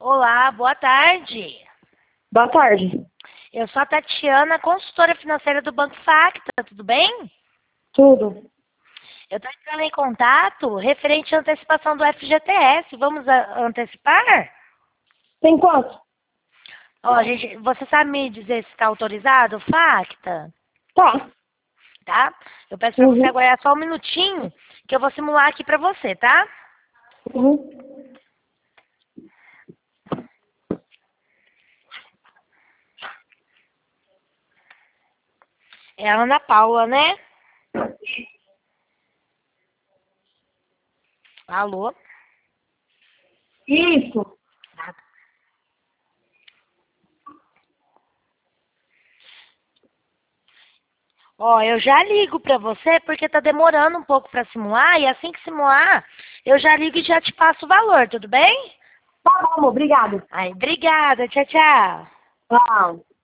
Olá, boa tarde. Boa tarde. Eu sou a Tatiana, consultora financeira do Banco Facta, tudo bem? Tudo. Eu estou entrando em contato referente à antecipação do FGTS. Vamos antecipar? Tem quanto? Ó, gente, você sabe me dizer se está autorizado o Facta? Tá. Tá? Eu peço para você aguardar só um minutinho, que eu vou simular aqui para você, tá? Uhum. É a Ana Paula, né? Alô? Isso. Ó, eu já ligo pra você porque tá demorando um pouco pra simular e assim que simular, eu já ligo e já te passo o valor, tudo bem? Tá bom, obrigado. Aí, obrigada, tchau, tchau. Tchau.